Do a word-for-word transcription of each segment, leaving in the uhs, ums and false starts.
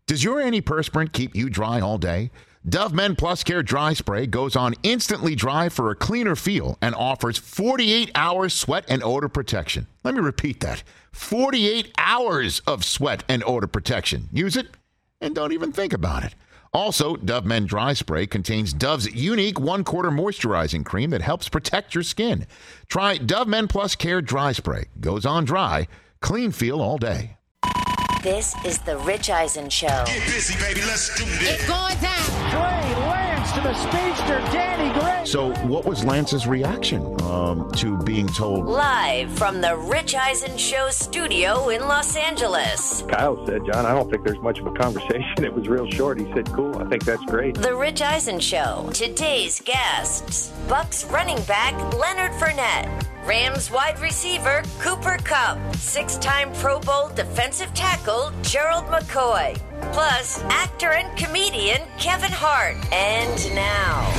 Does your antiperspirant keep you dry all day? Dove Men Plus Care Dry Spray goes on instantly dry for a cleaner feel and offers forty-eight hours sweat and odor protection. Let me repeat that. forty-eight hours of sweat and odor protection. Use it and don't even think about it. Also, Dove Men Dry Spray contains Dove's unique one-quarter moisturizing cream that helps protect your skin. Try Dove Men Plus Care Dry Spray. Goes on dry, clean feel all day. This is the Rich Eisen Show. Get busy, baby. Let's do this. It's going down. Trey Lance to the speedster, Danny Gray. So what was Lance's reaction um, to being told? Live from the Rich Eisen Show studio in Los Angeles. Kyle said, John, I don't think there's much of a conversation. It was real short. He said, cool. I think that's great. The Rich Eisen Show. Today's guests. Bucks running back Leonard Fournette. Rams wide receiver Cooper Kupp. Six-time Pro Bowl defensive tackle Gerald McCoy. Plus, actor and comedian Kevin Hart. And now,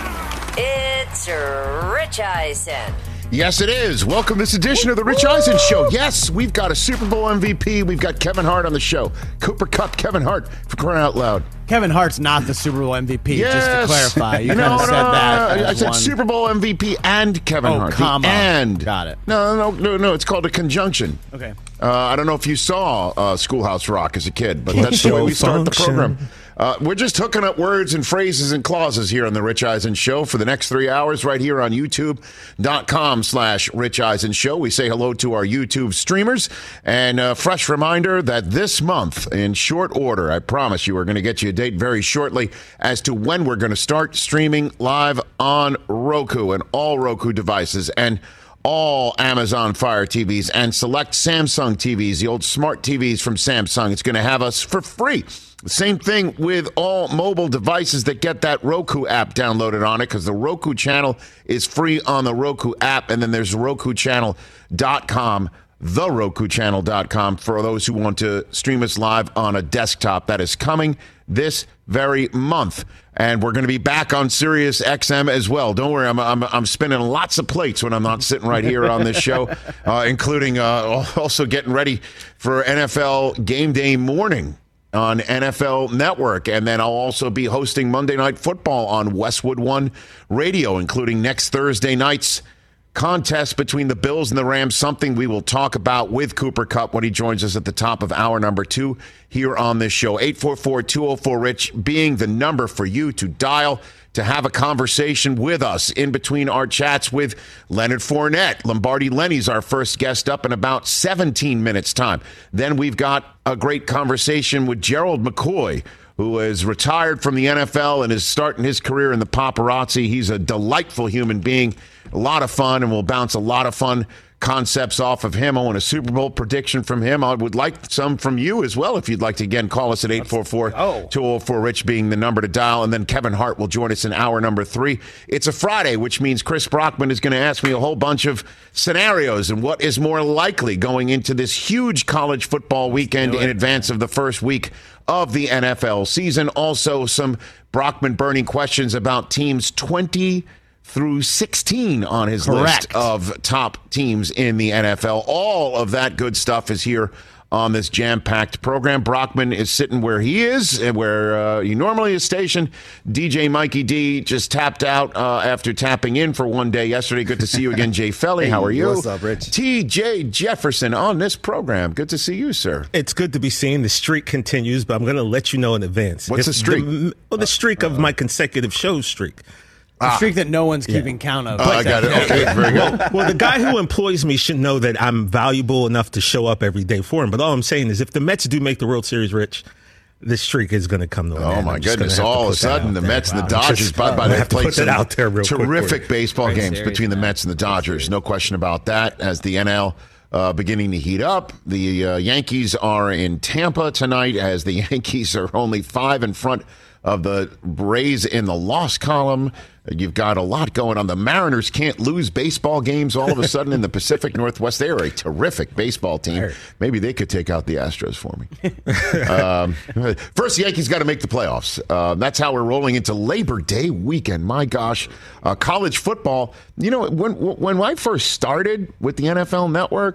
it's Rich Eisen. Yes, it is. Welcome to this edition of the Rich Eisen Show. Yes, we've got a Super Bowl M V P. We've got Kevin Hart on the show. Cooper Kupp, Kevin Hart, for crying out loud. Kevin Hart's not the Super Bowl M V P, yes. just to clarify. You no, kind of no, said that. No, I said one. Super Bowl M V P and Kevin oh, Hart. comma. And. Got it. No, no, no, no. It's called a conjunction. Okay. Uh, I don't know if you saw uh, Schoolhouse Rock as a kid, but that's the way we start the program. Uh, we're just hooking up words and phrases and clauses here on the Rich Eisen Show for the next three hours right here on YouTube.com slash Rich Eisen Show. We say hello to our YouTube streamers. And a fresh reminder that this month, in short order, I promise you, we're going to get you a date very shortly as to when we're going to start streaming live on Roku and all Roku devices and all Amazon Fire T Vs and select Samsung T Vs, the old smart T Vs from Samsung. It's going to have us for free. The same thing with all mobile devices that get that Roku app downloaded on it, because the Roku channel is free on the Roku app, and then there's Roku Channel dot com, the Roku Channel dot com, for those who want to stream us live on a desktop. That is coming this very month. And we're going to be back on Sirius X M as well. Don't worry, I'm I'm, I'm spinning lots of plates when I'm not sitting right here on this show, uh, including uh, also getting ready for N F L Game Day morning on N F L Network. And then I'll also be hosting Monday Night Football on Westwood One Radio, including next Thursday night's contest between the Bills and the Rams, something we will talk about with Cooper Kupp when he joins us at the top of hour number two here on this show. eight four four, two oh four, RICH being the number for you to dial to have a conversation with us in between our chats with Leonard Fournette. Lombardi Lenny's our first guest up in about seventeen minutes time. Then we've got a great conversation with Gerald McCoy, who is retired from the N F L and is starting his career in the paparazzi. He's a delightful human being, a lot of fun, and we'll bounce a lot of fun concepts off of him. I want a Super Bowl prediction from him. I would like some from you as well, if you'd like to, again, call us at eight four four, two oh four, RICH being the number to dial. And then Kevin Hart will join us in hour number three. It's a Friday, which means Chris Brockman is going to ask me a whole bunch of scenarios and what is more likely going into this huge college football weekend in advance of the first week of the N F L season. Also, some Brockman burning questions about teams twenty through sixteen on his Correct. list of top teams in the N F L. All of that good stuff is here on this jam-packed program. Brockman is sitting where he is and where uh, he normally is stationed. D J Mikey D just tapped out uh, after tapping in for one day yesterday. Good to see you again, Jay Felly. Hey, how are you? what's up, Rich? T J Jefferson on this program. Good to see you, sir. It's good to be seen. The streak continues, but I'm going to let you know in advance. What's If the streak? The, well, the streak of my consecutive show streak. The streak that no one's keeping count of. Oh, I got it. Okay, very good. Well, well, the guy who employs me should know that I'm valuable enough to show up every day for him. But all I'm saying is if the Mets do make the World Series, Rich, this streak is going to come to an Oh, end. my I'm just goodness. gonna have to All of a put that sudden, out the there. Mets and the Wow. Dodgers, Just, by, by I the way, have to played put that some out there real quick for terrific you. baseball Great games series, between the man. Mets and the Dodgers. No question about that. As the N L uh, beginning to heat up, the uh, Yankees are in Tampa tonight, as the Yankees are only five in front of the Rays in the loss column. You've got a lot going on. The Mariners can't lose baseball games all of a sudden in the Pacific Northwest. They are a terrific baseball team. Maybe they could take out the Astros for me. um, first, the Yankees got to make the playoffs. Uh, that's how we're rolling into Labor Day weekend. My gosh, uh, college football. You know, when when I first started with the N F L Network,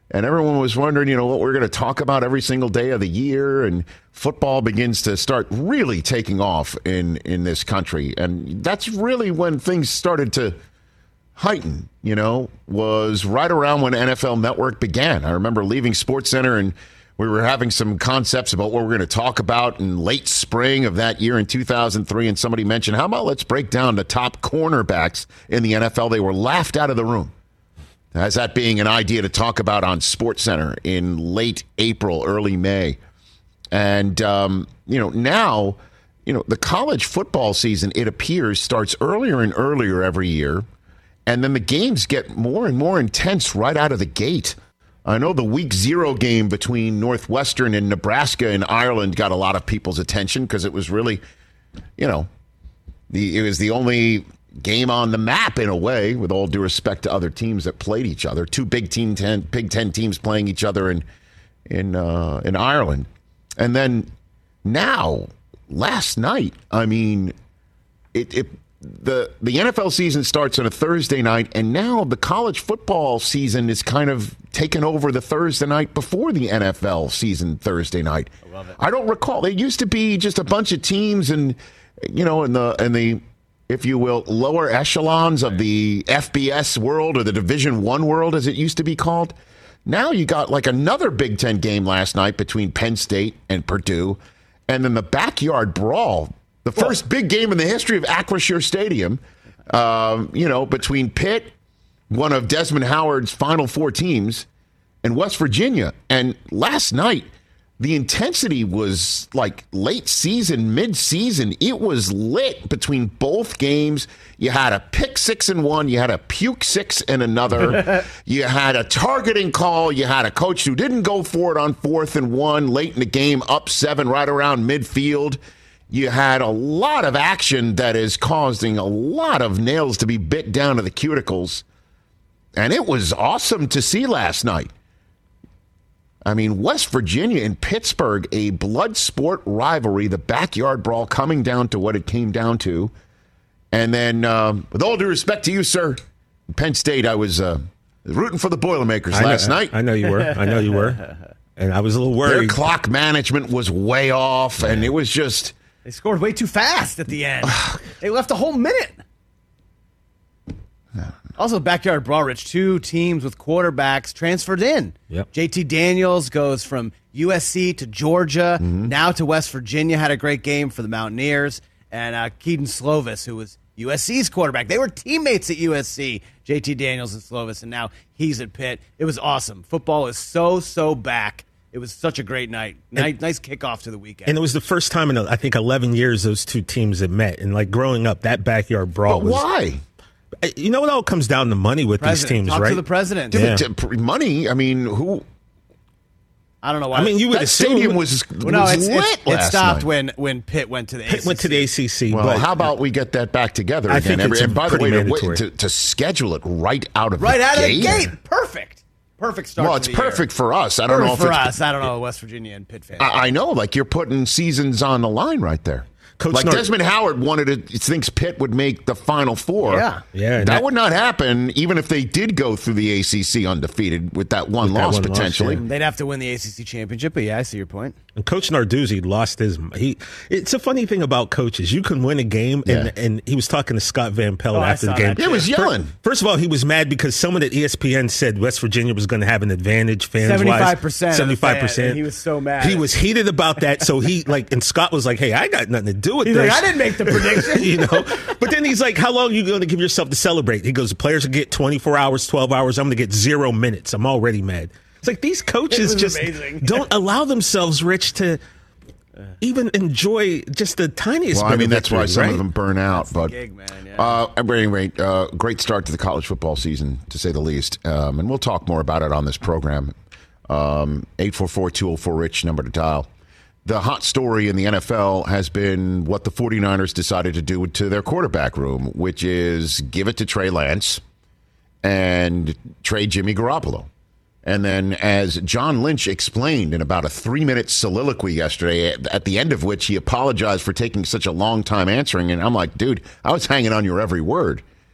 And everyone was wondering, you know, what we're going to talk about every single day of the year. And football begins to start really taking off in, in this country. And that's really when things started to heighten, you know, was right around when N F L Network began. I remember leaving SportsCenter and we were having some concepts about what we're going to talk about in late spring of that year in two thousand three. And somebody mentioned, how about let's break down the top cornerbacks in the N F L? They were laughed out of the room as that being an idea to talk about on SportsCenter in late April, early May. And, um, you know, now, you know, the college football season, it appears, starts earlier and earlier every year. And then the games get more and more intense right out of the gate. I know the week zero game between Northwestern and Nebraska in Ireland got a lot of people's attention because it was really, you know, the it was the only game on the map in a way, with all due respect to other teams that played each other. Two Big Ten, ten Big Ten teams playing each other in in uh, in Ireland, and then now last night, I mean, it. it The the N F L season starts on a Thursday night, and now the college football season is kind of taken over the Thursday night before the N F L season Thursday night. I love it. I don't recall. There used to be just a bunch of teams and, you know, in the in the, if you will, lower echelons of the F B S world or the Division One world, as it used to be called. Now you got like another Big Ten game last night between Penn State and Purdue, and then the backyard brawl. The first well, big game in the history of Acrisure Stadium, um, you know, between Pitt, one of Desmond Howard's Final Four teams, and West Virginia. And last night, the intensity was like late season, mid-season. It was lit between both games. You had a pick six and one. You had a puke six and another. You had a targeting call. You had a coach who didn't go for it on fourth and one late in the game, up seven right around midfield. You had a lot of action that is causing a lot of nails to be bit down to the cuticles. And it was awesome to see last night. I mean, West Virginia and Pittsburgh, a blood sport rivalry, the backyard brawl coming down to what it came down to. And then, um, with all due respect to you, sir, Penn State, I was uh, rooting for the Boilermakers I last know, night. I know you were. I know you were. And I was a little worried. Their clock management was way off, and it was just... They scored way too fast at the end. They left a whole minute. Also, backyard brawl, Rich. Two teams with quarterbacks transferred in. Yep. J T Daniels goes from U S C to Georgia, Mm-hmm. now to West Virginia. Had a great game for the Mountaineers. And uh, Keaton Slovis, who was U S C's quarterback. They were teammates at U S C, J T Daniels and Slovis, and now he's at Pitt. It was awesome. Football is so, so back. It was such a great night. Nice, nice kickoff to the weekend. And it was the first time in, I think, eleven years those two teams had met. And, like, growing up, that backyard brawl But was... why? You know, it all comes down to money with President. these teams, Talk right? to the president. Yeah. Yeah. To- money, I mean, who... I don't know why. I mean, you would That assume... stadium was, was well, no, it's, lit it's, it last stopped night. when, when Pitt went to the A C C. Pitt went to the A C C. Well, but how about we get that back together I again? think it's and by the pretty way, to, mandatory. to, to schedule it right out of Right the out gate. of the gate. Perfect. Perfect start Well, to it's the perfect year. for us. I don't Perfect know if for it's us. I don't know, West Virginia and Pitt fans. I, I know, like you're putting seasons on the line right there. Coach like Nard- Desmond Howard wanted to thinks Pitt would make the Final Four. Yeah. Yeah, that, and that- would not happen even if they did go through the A C C undefeated with that one With that loss one loss, potentially. yeah. They'd have to win the A C C championship, but yeah, I see your point. And Coach Narduzzi lost his. He. It's a funny thing about coaches. You can win a game, and, Yeah. and he was talking to Scott Van Pelt Oh, I after the saw game. that, He was yelling. First of all, he was mad because someone at E S P N said West Virginia was going to have an advantage fans wise. seventy-five percent. seventy-five percent. He was so mad. He was heated about that. So he like, and Scott was like, "Hey, I got nothing to do with He's this." like, I didn't make the prediction. You know, but then he's like, "How long are you going to give yourself to celebrate?" He goes, "The players will get twenty-four hours, twelve hours. I'm going to get zero minutes. I'm already mad." It's like these coaches was just amazing. don't allow themselves, Rich, to even enjoy just the tiniest. Well, I bit mean, of that's why victory, some right? of them burn out. But gig, man, yeah. uh, anyway, uh, great start to the college football season, to say the least. Um, and we'll talk more about it on this program. Um, eight four four, two oh four, RICH, number to dial. The hot story in the N F L has been what the 49ers decided to do to their quarterback room, which is give it to Trey Lance and trade Jimmy Garoppolo. And then, as John Lynch explained in about a three-minute soliloquy yesterday, at the end of which he apologized for taking such a long time answering, and I'm like, dude, I was hanging on your every word.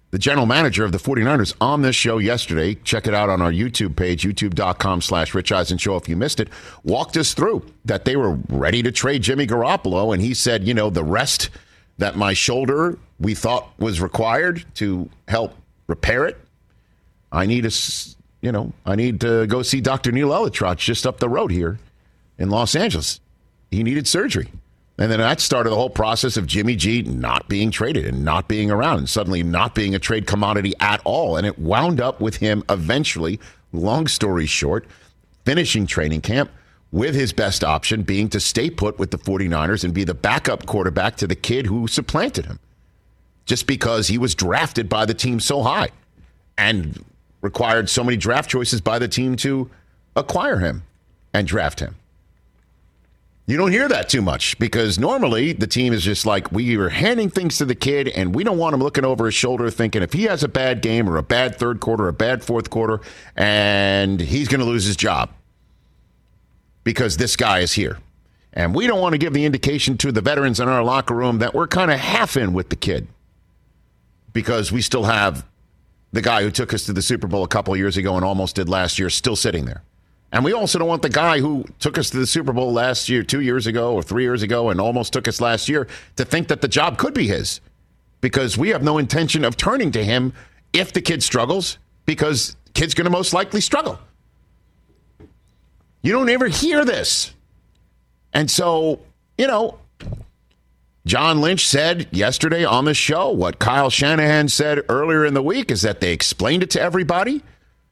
the general manager of the 49ers, on this show yesterday, check it out on our YouTube page, youtube.com slash Rich Eisen Show if you missed it, walked us through that they were ready to trade Jimmy Garoppolo. And he said, you know, the rest that my shoulder we thought was required to help repair it, I need a, you know, I need to go see Doctor Neil Elitrotch just up the road here in Los Angeles. He needed surgery. And then that started the whole process of Jimmy G not being traded and not being around and suddenly not being a trade commodity at all. And it wound up with him eventually, long story short, finishing training camp with his best option being to stay put with the 49ers and be the backup quarterback to the kid who supplanted him just because he was drafted by the team so high and required so many draft choices by the team to acquire him and draft him. You don't hear that too much because normally the team is just like, we are handing things to the kid and we don't want him looking over his shoulder thinking if he has a bad game or a bad third quarter, a bad fourth quarter, and he's going to lose his job because this guy is here. And we don't want to give the indication to the veterans in our locker room that we're kind of half in with the kid because we still have the guy who took us to the Super Bowl a couple of years ago and almost did last year still sitting there. And we also don't want the guy who took us to the Super Bowl last year, two years ago or three years ago and almost took us last year to think that the job could be his because we have no intention of turning to him if the kid struggles because the kid's going to most likely struggle. You don't ever hear this. And so, you know, John Lynch said yesterday on the show what Kyle Shanahan said earlier in the week is that they explained it to everybody.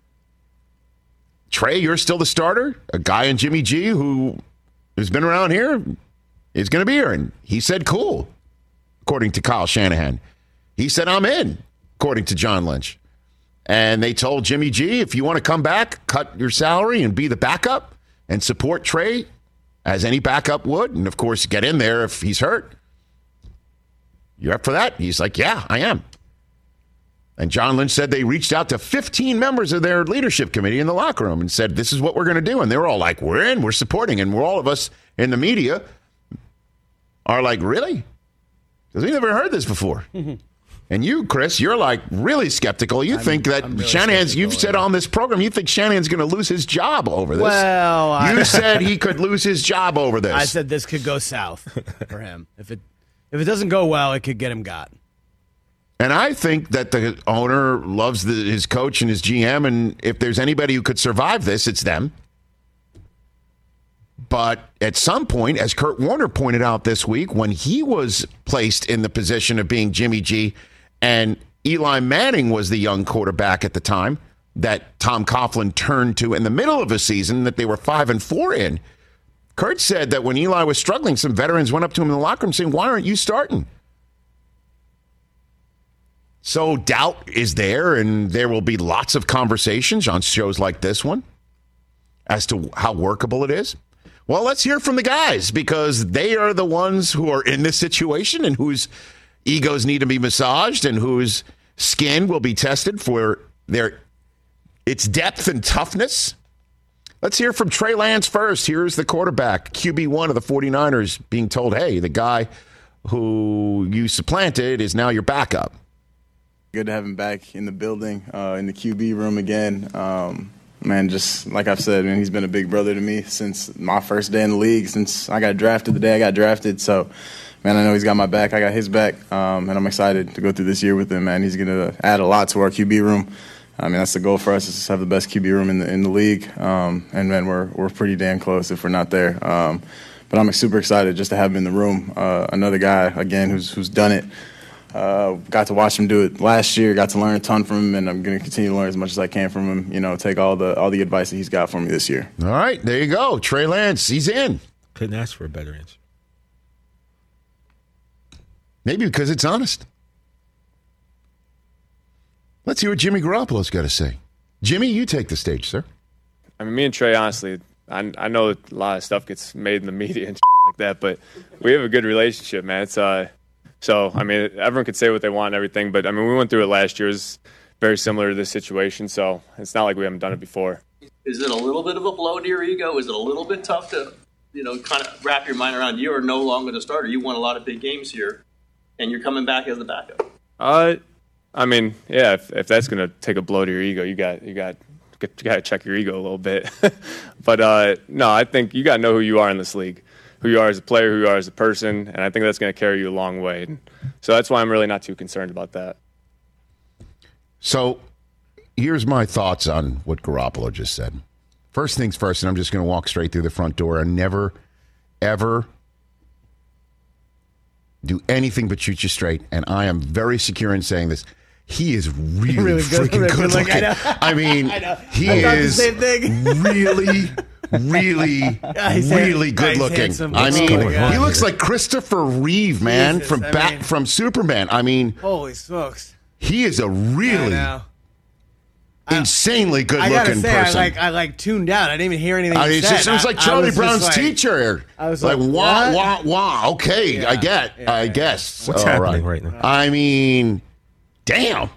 Trey, you're still the starter. A guy in Jimmy G who has been around here is going to be here. And he said, cool, according to Kyle Shanahan. He said, I'm in, according to John Lynch. And they told Jimmy G, if you want to come back, cut your salary and be the backup and support Trey as any backup would. And, of course, get in there if he's hurt. You're up for that? He's like, yeah, I am. And John Lynch said they reached out to fifteen members of their leadership committee in the locker room and said, this is what we're going to do. And they were all like, we're in, we're supporting. And we're all of us in the media are like, really? Because we never heard this before. And you, Chris, you're like really skeptical. You I'm, think that really Shanahan's, you've said on this program, you think Shanahan's going to lose his job over this. Well, I, you said he could lose his job over this. I said this could go south for him. If it if it doesn't go well, it could get him got. And I think that the owner loves the, his coach and his G M, and if there's anybody who could survive this, it's them. But at some point, as Kurt Warner pointed out this week, when he was placed in the position of being Jimmy G, and Eli Manning was the young quarterback at the time that Tom Coughlin turned to in the middle of a season that they were five and four in, Kurt said that when Eli was struggling, some veterans went up to him in the locker room saying, why aren't you starting? So doubt is there, and there will be lots of conversations on shows like this one as to how workable it is. Well, let's hear from the guys because they are the ones who are in this situation and whose egos need to be massaged and whose skin will be tested for their its depth and toughness. Let's hear from Trey Lance first. Here's the quarterback, Q B one of the 49ers, being told, hey, the guy who you supplanted is now your backup. Good to have him back in the building, uh, in the Q B room again. Um, man, just like I've said, man, he's been a big brother to me since my first day in the league, since I got drafted the day I got drafted. So, man, I know he's got my back. I got his back, um, and I'm excited to go through this year with him, man. He's going to add a lot to our Q B room. I mean, that's the goal for us, is to have the best Q B room in the in the league. Um, and, man, we're we're pretty damn close if we're not there. Um, but I'm super excited just to have him in the room. Uh, another guy, again, who's who's done it. Uh, got to watch him do it last year. Got to learn a ton from him, and I'm going to continue to learn as much as I can from him. You know, take all the all the advice that he's got for me this year. All right, there you go, Trey Lance. He's in. Couldn't ask for a better answer. Maybe because it's honest. Let's hear what Jimmy Garoppolo's got to say. Jimmy, you take the stage, sir. I mean, me and Trey, honestly, I, I know a lot of stuff gets made in the media and like that, but we have a good relationship, man. It's uh. So, I mean, everyone could say what they want and everything, but, I mean, we went through it last year. It was very similar to this situation, so it's not like we haven't done it before. Is it a little bit of a blow to your ego? Is it a little bit tough to, you know, kind of wrap your mind around you are no longer the starter? You won a lot of big games here, and you're coming back as the backup. Uh, I mean, yeah, if, if that's going to take a blow to your ego, you got you got you got to check your ego a little bit. But uh, no, I think you got to know who you are in this league, who you are as a player, who you are as a person, and I think that's going to carry you a long way. And so that's why I'm really not too concerned about that. So here's my thoughts on what Garoppolo just said. First things first, and I'm just going to walk straight through the front door and never, ever do anything but shoot you straight. And I am very secure in saying this. He is really, really good, freaking good looking. I, I mean, I he I is really, really, yeah, really good yeah, looking. Handsome. I mean, he looks like Christopher Reeve, man, Jesus, from I back mean, from Superman. I mean, holy smokes. He is a really insanely good-looking say, person. I like, I like tuned out. I didn't even hear anything. I mean, he it's said. just, it was like Charlie was Brown's like, teacher. I was like, like, wah, wah, wah. Okay, yeah, I get. Yeah, I yeah. guess. What's All happening right. right now? I mean, damn.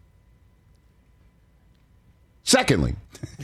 Secondly,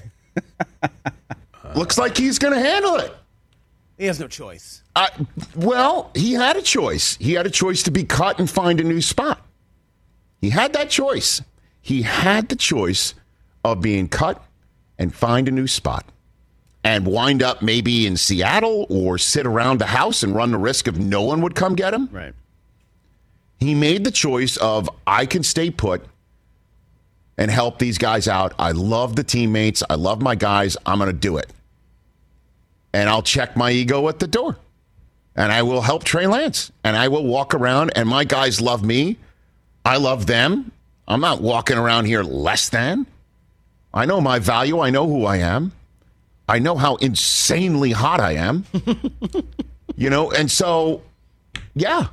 looks like he's going to handle it. He has no choice. Uh, well, he had a choice. He had a choice to be cut and find a new spot. He had that choice. He had the choice of being cut and find a new spot and wind up maybe in Seattle or sit around the house and run the risk of no one would come get him. Right. He made the choice of I can stay put and help these guys out. I love the teammates. I love my guys. I'm going to do it. And I'll check my ego at the door. And I will help Trey Lance. And I will walk around, and my guys love me. I love them. I'm not walking around here less than. I know my value. I know who I am. I know how insanely hot I am. You know, and so, yeah.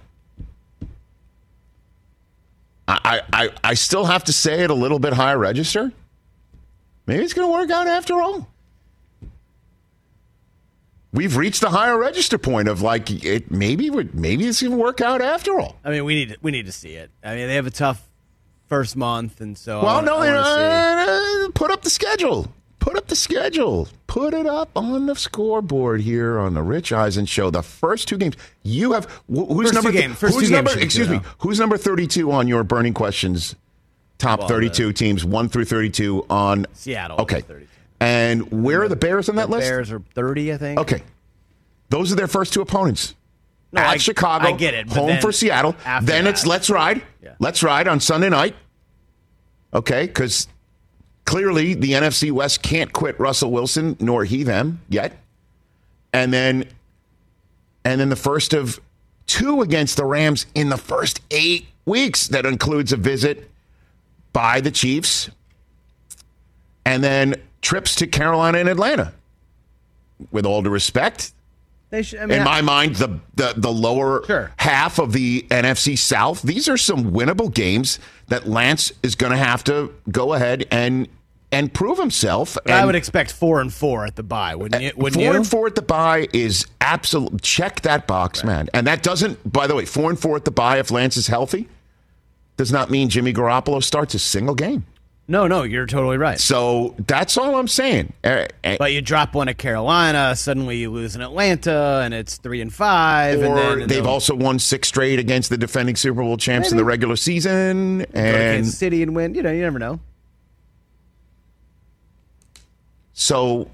I, I, I still have to say it a little bit higher register. Maybe it's going to work out after all. We've reached the higher register point of like it. Maybe maybe it's going to work out after all. I mean, we need we need to see it. I mean, they have a tough first month, and so well, I, no, I uh, put up the schedule. Put up the schedule. Put it up on the scoreboard here on the Rich Eisen Show. The first two games you have. Who's first number? Two games, first who's two number? games Excuse me. Know. Who's number thirty-two on your Burning Questions? Top well, thirty-two the, teams, one through thirty-two on Seattle. Okay. And where are the Bears on that the list? Bears are thirty, I think. Okay. Those are their first two opponents. No, At I, Chicago, I get it. home for Seattle. Then that, it's Let's Ride. Yeah. Let's Ride on Sunday night. Okay, because clearly the N F C West can't quit Russell Wilson, nor he them yet. And then, and then the first of two against the Rams in the first eight weeks. That includes a visit by the Chiefs. And then trips to Carolina and Atlanta. With all due respect, they should, I mean, in I, my mind, the, the, the lower sure. half of the N F C South, these are some winnable games that Lance is going to have to go ahead and and prove himself. And I would expect four and four at the bye, wouldn't you? Wouldn't four you? and four at the bye is absolute. Check that box, right. man. And that doesn't, by the way, four and four at the bye if Lance is healthy does not mean Jimmy Garoppolo starts a single game. No, no, you're totally right. So that's all I'm saying. But you drop one at Carolina, suddenly you lose in Atlanta, and it's three and five. Or and then, and they've also won six straight against the defending Super Bowl champs maybe. in the regular season. And and go to Kansas City and win. You know, you never know. So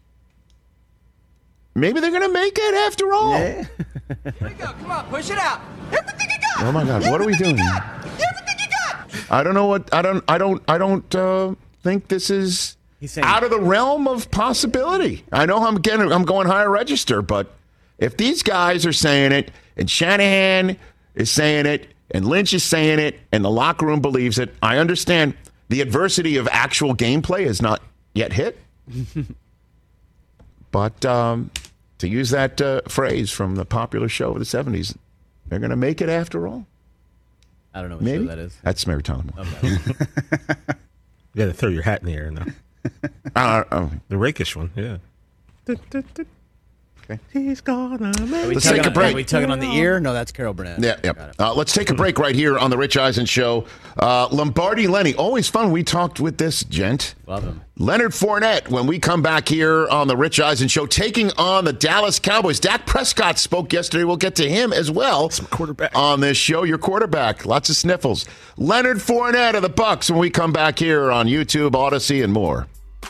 maybe they're going to make it after all. Yeah. Here we go. Come on, push it out. Everything you got. Oh my God, what are we doing? Everything you got. I don't know what I don't I don't I don't uh, think this is out of the realm of possibility. I know I'm getting I'm going higher register, but if these guys are saying it and Shanahan is saying it and Lynch is saying it and the locker room believes it, I understand the adversity of actual gameplay is not yet hit. But um, to use that uh, phrase from the popular show of the seventies, they're going to make it after all. I don't know what Maybe? show that is. That's Mary Tyler Moore. Okay. You got to throw your hat in the air now. uh, oh. The rakish one, yeah. Okay. He's gonna make Let's take a on, break. Are we tugging on the ear? No, that's Carol Burnett. Yeah, yeah. Uh, let's take a break right here on the Rich Eisen Show. Uh, Lombardi Lenny, always fun. We talked with this gent. Love him. Leonard Fournette, when we come back here on the Rich Eisen Show, taking on the Dallas Cowboys. Dak Prescott spoke yesterday. We'll get to him as well quarterback. on this show. Your quarterback. Lots of sniffles. Leonard Fournette of the Bucs when we come back here on YouTube, Odyssey, and more.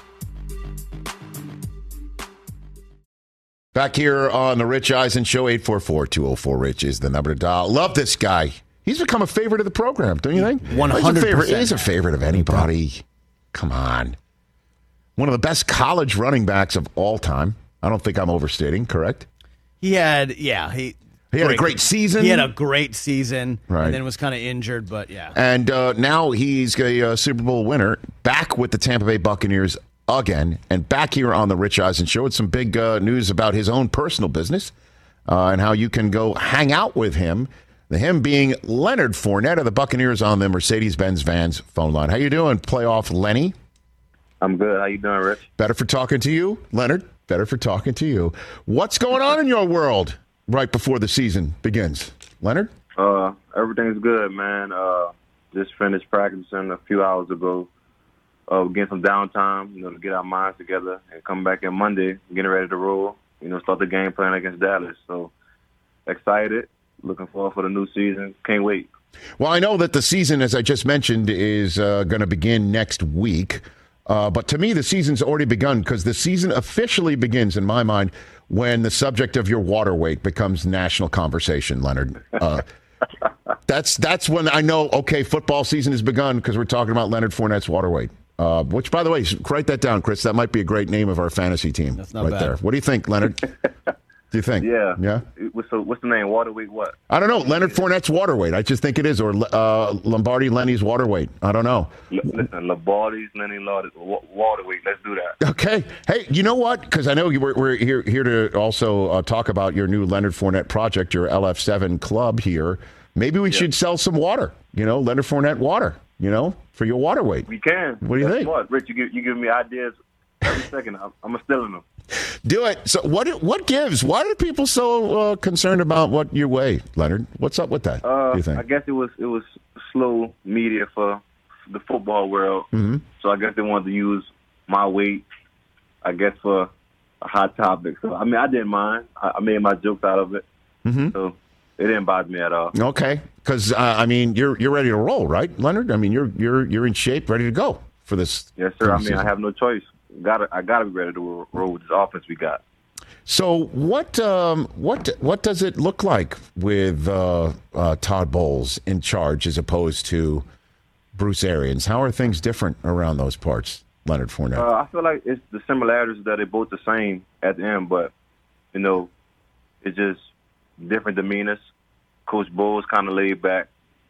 Back here on the Rich Eisen Show, eight four four, two oh four, RICH is the number to dial. Love this guy. He's become a favorite of the program, don't you think? one hundred percent. He's a favorite, he's a favorite of anybody. Come on. One of the best college running backs of all time. I don't think I'm overstating, correct? He had, yeah. He, he had a great season. He had a great season. Right. And then was kind of injured, but yeah. And uh, now he's a uh, Super Bowl winner, back with the Tampa Bay Buccaneers again, and back here on the Rich Eisen Show with some big uh, news about his own personal business uh, and how you can go hang out with him. The him being Leonard Fournette of the Buccaneers on the Mercedes-Benz Vans phone line. How you doing, playoff Lenny? I'm good. How you doing, Rich? Better for talking to you, Leonard. Better for talking to you. What's going on in your world right before the season begins, Leonard? Uh, everything's good, man. Uh, just finished practicing a few hours ago. Uh, we're getting some downtime, you know, to get our minds together and come back in Monday, getting ready to roll, you know, start the game plan against Dallas. So excited, looking forward for the new season. Can't wait. Well, I know that the season, as I just mentioned, is uh, going to begin next week. Uh, but to me, the season's already begun because the season officially begins, in my mind, when the subject of your water weight becomes national conversation, Leonard. Uh, that's that's when I know, okay, football season has begun because we're talking about Leonard Fournette's water weight. Uh, which, by the way, write that down, Chris. That might be a great name of our fantasy team. That's not right bad. there. What do you think, Leonard? Do you think? Yeah. Yeah? What's the, what's the name? Waterweight what? I don't know. Leonard Fournette's water weight. I just think it is. Or uh, Lombardi Lenny's water weight. I don't know. L- listen, Lombardi's, Lenny Lord, Waterweight. Let's do that. Okay. Hey, you know what? Because I know you were, we're here, here to also uh, talk about your new Leonard Fournette project, your L F seven club here. Maybe we yeah. should sell some water, you know, Leonard Fournette water, you know, for your water weight. We can. What do you That's think? Smart. Rich, you give, you give me ideas every second. I'm, I'm stealing them. Do it. So what What gives? Why are people so uh, concerned about what you weigh, Leonard? What's up with that, uh, do you think? I guess it was it was slow media for the football world. Mm-hmm. So I guess they wanted to use my weight, I guess, for a hot topic. So, I mean, I didn't mind. I, I made my jokes out of it. Mm-hmm. So it didn't bother me at all. Okay. Because, uh, I mean, you're you're ready to roll, right, Leonard? I mean, you're you're you're in shape, ready to go for this. Yes, sir. I mean, season. I have no choice. Gotta, I got to be ready to roll with this offense we got. So what um, what what does it look like with uh, uh, Todd Bowles in charge as opposed to Bruce Arians? How are things different around those parts, Leonard Fournette? Uh, I feel like it's the similarities that they're both the same at the end, but you know, it's just different demeanors. Coach Bowles kind of laid back.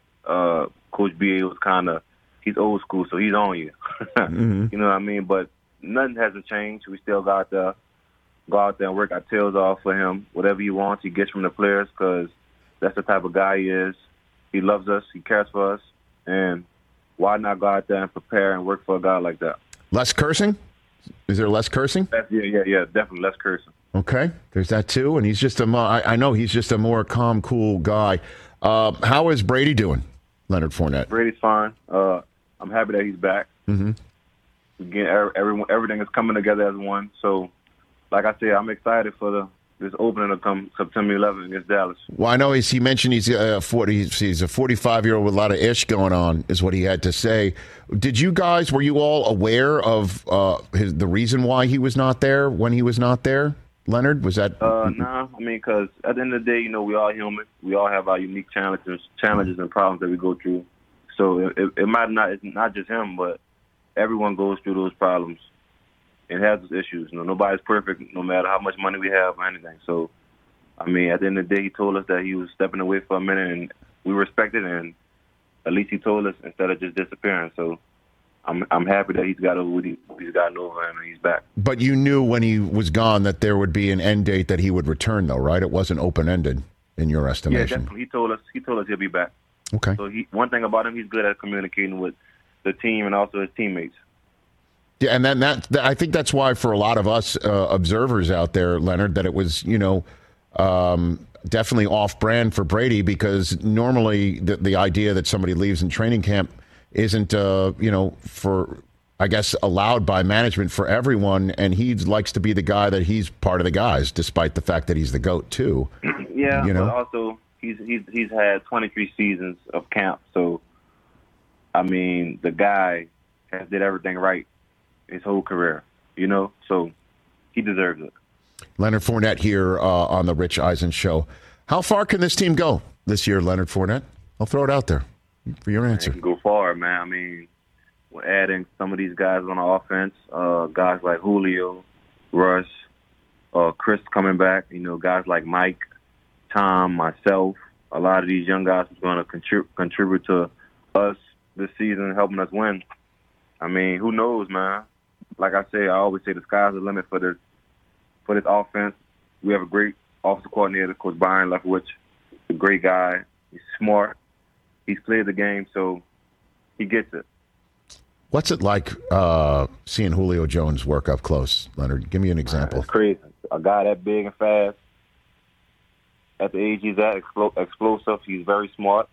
Uh, Coach B A was kind of he's old school, so he's on you. mm-hmm. You know what I mean? But nothing hasn't changed. We still got to go out there and work our tails off for him. Whatever he wants, he gets from the players because that's the type of guy he is. He loves us. He cares for us. And why not go out there and prepare and work for a guy like that? Less cursing? Is there less cursing? That's, yeah, yeah, yeah, definitely less cursing. Okay, there's that too. And he's just a, I, I know he's just a more calm, cool guy. Uh, how is Brady doing, Leonard Fournette? Brady's fine. Uh, I'm happy that he's back. Mm-hmm. Again, everyone, everything is coming together as one. So, like I said, I'm excited for the this opening to come September eleventh against Dallas. Well, I know he's, he mentioned he's a forty. He's a forty-five-year-old with a lot of ish going on, is what he had to say. Did you guys? Were you all aware of uh, his, the reason why he was not there when he was not there, Leonard? Was that? Uh, nah, I mean, because at the end of the day, you know, we all human. We all have our unique challenges, challenges and problems that we go through. So it, it might not. It's not just him, but everyone goes through those problems and has those issues. You know, nobody's perfect, no matter how much money we have or anything. So, I mean, at the end of the day, he told us that he was stepping away for a minute, and we respected it. And at least he told us instead of just disappearing. So, I'm I'm happy that he's got over what he, he's gotten over and he's back. But you knew when he was gone that there would be an end date that he would return, though, right? It wasn't open ended in your estimation. Yeah, definitely. He told us. He told us he'll be back. Okay. So he one thing about him, he's good at communicating with the team and also his teammates. Yeah, and then that, that I think that's why for a lot of us uh, observers out there, Leonard, that it was, you know, um, definitely off-brand for Brady, because normally the, the idea that somebody leaves in training camp isn't, uh, you know, for, I guess, allowed by management for everyone, and he likes to be the guy that he's part of the guys, despite the fact that he's the GOAT, too. Yeah, you know? But also he's, he's, he's had twenty-three seasons of camp, so, I mean, the guy has did everything right his whole career, you know, so he deserves it. Leonard Fournette here uh, on the Rich Eisen Show. How far can this team go this year, Leonard Fournette? I'll throw it out there for your answer. It can go far, man. I mean, we're adding some of these guys on the offense, uh, guys like Julio, Russ, uh, Chris coming back, you know, guys like Mike, Tom, myself. A lot of these young guys are going to contrib- contribute to us this season, helping us win. I mean, who knows, man? Like I say, I always say the sky's the limit for this for this offense. We have a great offensive coordinator, Coach Byron Leftwich. A great guy. He's smart. He's played the game, so he gets it. What's it like uh, seeing Julio Jones work up close, Leonard? Give me an example. It's crazy. A guy that big and fast, at the age he's at, explo- explosive. He's very smart.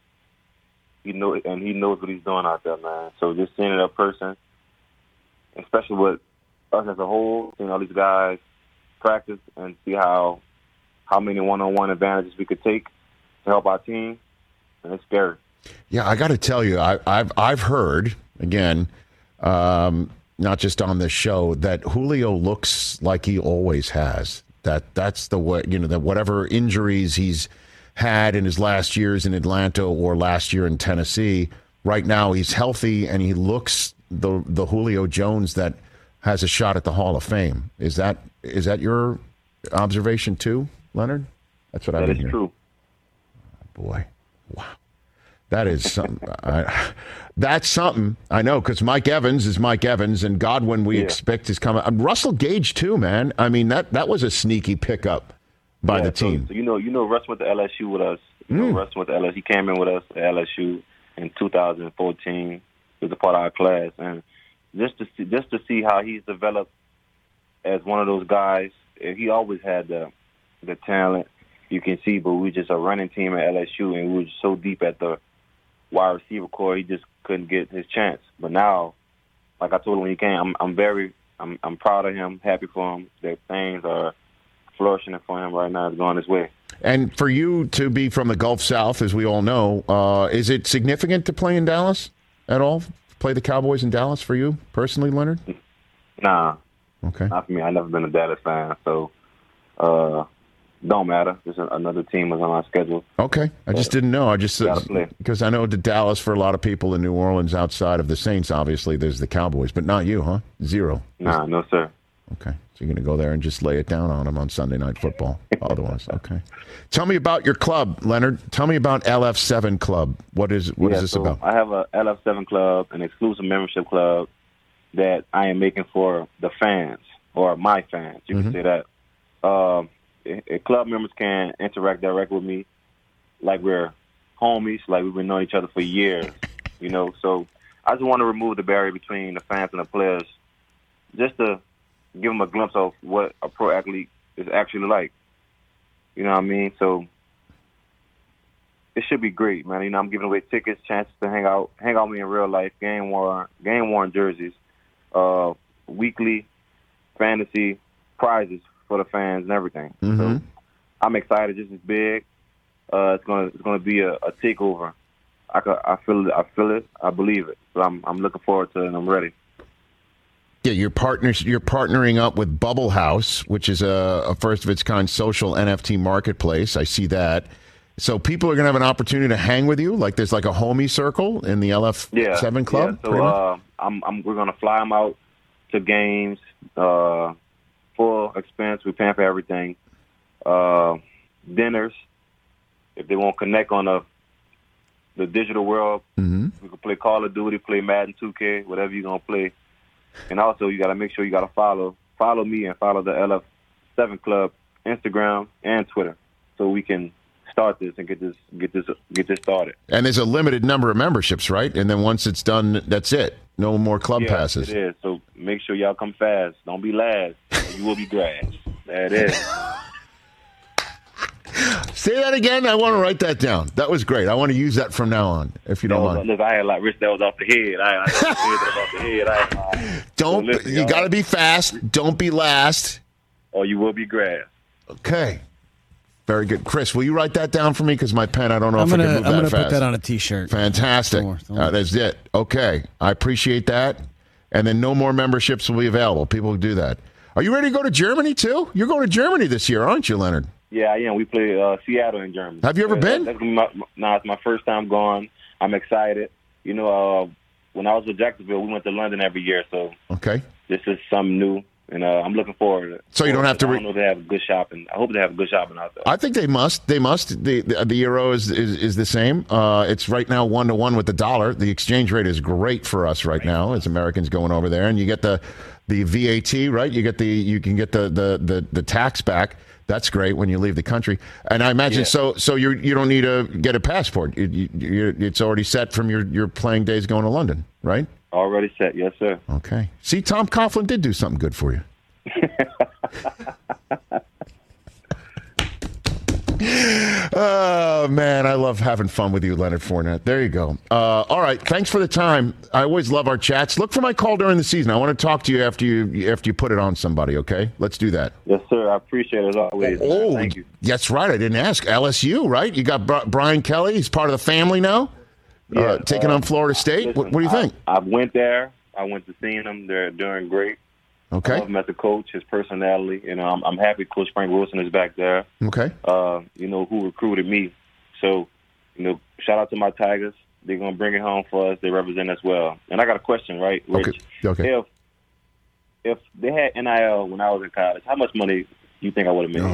He know, and he knows what he's doing out there, man. So just seeing that person, especially with us as a whole, seeing all these guys practice and see how how many one-on-one advantages we could take to help our team, and it's scary. Yeah, I got to tell you, I, I've I've heard again, um, not just on this show, that Julio looks like he always has. That that's the way, you know, that whatever injuries he's had in his last years in Atlanta or last year in Tennessee, right now he's healthy and he looks the the Julio Jones that has a shot at the Hall of Fame. Is that is that your observation too, Leonard? That's what I've been hearing. That is true. Oh, boy, wow, that is something. I, that's something I know, because Mike Evans is Mike Evans, and Godwin we yeah. expect is coming. Um, Russell Gage too, man. I mean that that was a sneaky pickup by yeah, the team. So, so you know, you know, Russ went to L S U with us. You know, Mm. Russ went to L S U. He came in with us at L S U in two thousand fourteen. He was a part of our class, and just to see, just to see how he's developed as one of those guys. He always had the the talent, you can see, but we just a running team at L S U, and we were so deep at the wide receiver core, he just couldn't get his chance. But now, like I told him when he came, I'm, I'm very, I'm, I'm proud of him, happy for him. That things are flourishing for him right now. It's going his way. And for you to be from the Gulf South, as we all know, uh, is it significant to play in Dallas at all? Play the Cowboys in Dallas for you personally, Leonard? Nah. Okay. Not for me. I've never been a Dallas fan, so uh, don't matter. Just another team was on our schedule. Okay. I just didn't know. I just uh, because I know the Dallas, for a lot of people in New Orleans, outside of the Saints, obviously there's the Cowboys, but not you, huh? Zero. Nah, no sir. Okay. So you're going to go there and just lay it down on them on Sunday Night Football. Otherwise, okay. Tell me about your club, Leonard. Tell me about L F seven Club. What is what yeah, is this so about? I have a L F seven Club, an exclusive membership club that I am making for the fans, or my fans. You Mm-hmm. can say that. Um, it, it, club members can interact directly with me like we're homies, like we've been knowing each other for years, you know. So I just want to remove the barrier between the fans and the players, just to give them a glimpse of what a pro athlete is actually like. You know what I mean? So it should be great, man. You know, I'm giving away tickets, chances to hang out, hang out with me in real life, game worn, game worn jerseys, uh, weekly fantasy prizes for the fans and everything. Mm-hmm. So I'm excited. This is big. Uh, it's gonna it's gonna be a, a takeover. I could, I feel it. I feel it. I believe it. So I'm I'm looking forward to it, and I'm ready. Yeah, you're partners. You're partnering up with Bubble House, which is a, a first of its kind social N F T marketplace. I see that. So people are going to have an opportunity to hang with you. Like there's like a homie circle in the L F seven yeah, Club. Yeah. So uh, I'm, I'm we're gonna fly them out to games, uh, full expense. We're paying for everything. Uh, dinners. If they want to connect on the the digital world, mm-hmm. we can play Call of Duty, play Madden two K, whatever you're gonna play. And also, you got to make sure you got to follow follow me and follow the L F seven Club Instagram and Twitter, so we can start this and get this get this get this started. And there's a limited number of memberships, right? And then once it's done, that's it. No more club yeah, passes. It is. So make sure y'all come fast. Don't be last. You will be grass. There it is. Say that again. I want to write that down. That was great. I want to use that from now on, if you that don't was, mind. Look, I had like Rich. That was off the head. I, I that was off the head. I, I, don't. So listen, you got to be fast. Don't be last. Or you will be grass. Okay. Very good. Chris, will you write that down for me? Because my pen, I don't know I'm if gonna, I can move I'm that gonna fast. put that on a T-shirt. Fantastic. Don't worry, don't worry. Uh, that's it. Okay. I appreciate that. And then no more memberships will be available. People will do that. Are you ready to go to Germany, too? You're going to Germany this year, aren't you, Leonard? Yeah, I am. We play uh, Seattle in Germany. Have you ever uh, been? That's my, nah, it's my first time going. I'm excited. You know, uh, when I was with Jacksonville, we went to London every year, so Okay. this is something new, and uh, I'm looking forward to it. So you don't have to I re- don't know if they have good shopping. I hope they have good shopping out there. I think they must. They must. The the, the euro is, is is the same. Uh, it's right now one to one with the dollar. The exchange rate is great for us right now as Americans going over there, and you get the the V A T, right? You get the you can get the the the, the tax back. That's great when you leave the country. And I imagine Yeah. so. So you you don't need to get a passport. You, you, you, it's already set from your your playing days going to London, right? Already set, yes, sir. Okay. See, Tom Coughlin did do something good for you. Oh, man, I love having fun with you, Leonard Fournette. There you go. Uh, all right, thanks for the time. I always love our chats. Look for my call during the season. I want to talk to you after you after you put it on somebody, okay? Let's do that. Yes, sir. I appreciate it as always. Oh, Thank you. that's right. I didn't ask. L S U, right? You got Bri- Brian Kelly. He's part of the family now, Yeah, uh, taking uh, on Florida State. Listen, what, what do you think? I, I went there. I went to see them. They're doing great. I Okay. love him as a coach, his personality. You know, I'm, I'm happy Coach Frank Wilson is back there. Okay. Uh, you know, who recruited me. So, you know, shout out to my Tigers. They're going to bring it home for us. They represent us well. And I got a question, right, Rich? Okay. Okay. If, if they had N I L when I was in college, how much money do you think I would have made?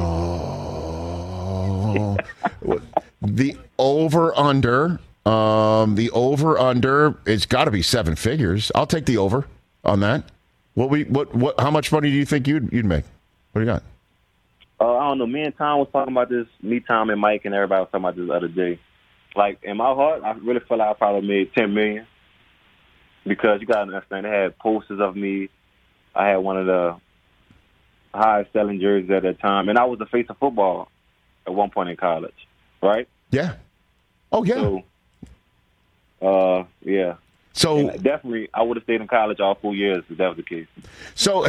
Oh. The over under. Um, the over under. It's got to be seven figures. I'll take the over on that. What we what what? How much money do you think you'd you'd make? What do you got? Uh, I don't know. Me and Tom was talking about this. Me, Tom, and Mike, and everybody was talking about this the other day. Like, in my heart, I really feel like I probably made ten million dollars because you got to understand, they had posters of me. I had one of the highest selling jerseys at that time, and I was the face of football at one point in college, right? Yeah. Oh yeah. So, uh, yeah. So And definitely, I would have stayed in college all four years if that was the case. So,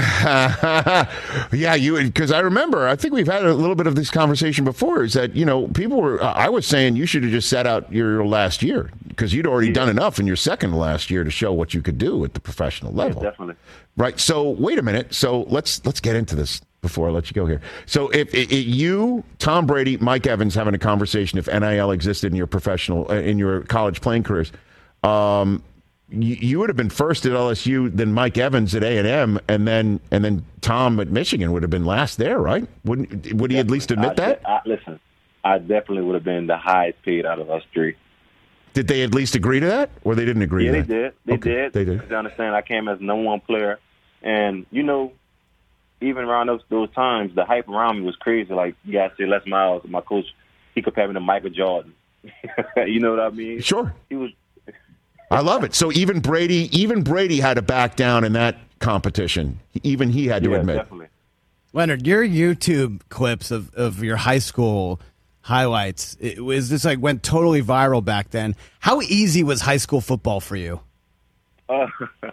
yeah, you because I remember, I think we've had a little bit of this conversation before. Is that you know people were? I was saying you should have just sat out your last year because you'd already Yeah. done enough in your second last year to show what you could do at the professional level. Yeah, definitely. Right. So wait a minute. So let's let's get into this before I let you go here. So if it, it, you, Tom Brady, Mike Evans having a conversation, if N I L existed in your professional uh, in your college playing careers. Um, You, you would have been first at L S U, then Mike Evans at A and M, and then and then Tom at Michigan would have been last there, right? Wouldn't would he at least admit I, that? I, listen, I definitely would have been the highest paid out of us three. Did they at least agree to that, or they didn't agree? Yeah, to they that? did. They Okay, did. They did. You understand? I came as the number one player, and you know, even around those those times, the hype around me was crazy. Like you guys say, Les Miles, my coach, he compared me to Michael Jordan. You know what I mean? Sure. He was. I love it. So even Brady, even Brady had to back down in that competition. Even he had to Yeah, admit. definitely. Leonard, your YouTube clips of, of your high school highlights, it was this like went totally viral back then. How easy was high school football for you? Uh,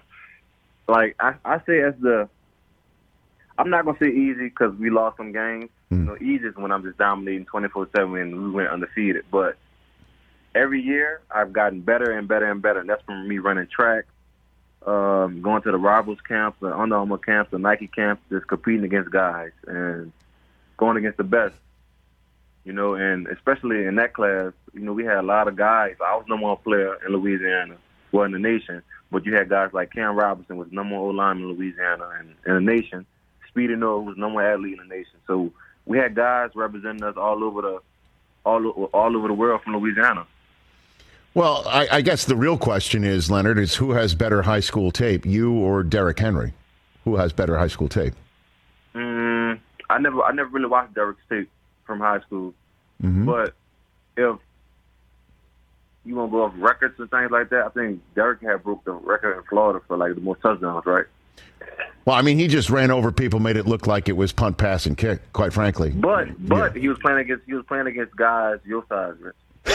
like I, I say, as the, I'm not gonna say easy because we lost some games. Mm. You know, easy is when I'm just dominating twenty-four seven and we went undefeated. But every year I've gotten better and better and better. And that's from me running track, um, going to the Rivals camps, the Under Armour camps, the Nike camps, just competing against guys and going against the best. You know, and especially in that class, you know, we had a lot of guys. I was number one player in Louisiana, well, in the nation, but you had guys like Cam Robinson was number one O-lineman in Louisiana and in the nation. Speedy Noah was number one athlete in the nation. So we had guys representing us all over the all all over the world from Louisiana. Well, I, I guess the real question is, Leonard, is who has better high school tape, you or Derrick Henry? Who has better high school tape? Mm, I never, I never really watched Derrick's tape from high school, Mm-hmm. but if you want to go off records and things like that, I think Derek had broke the record in Florida for like the most touchdowns, right? Well, I mean, he just ran over people, made it look like it was punt, pass, and kick. Quite frankly, but but yeah. he was playing against he was playing against guys your size, Rich.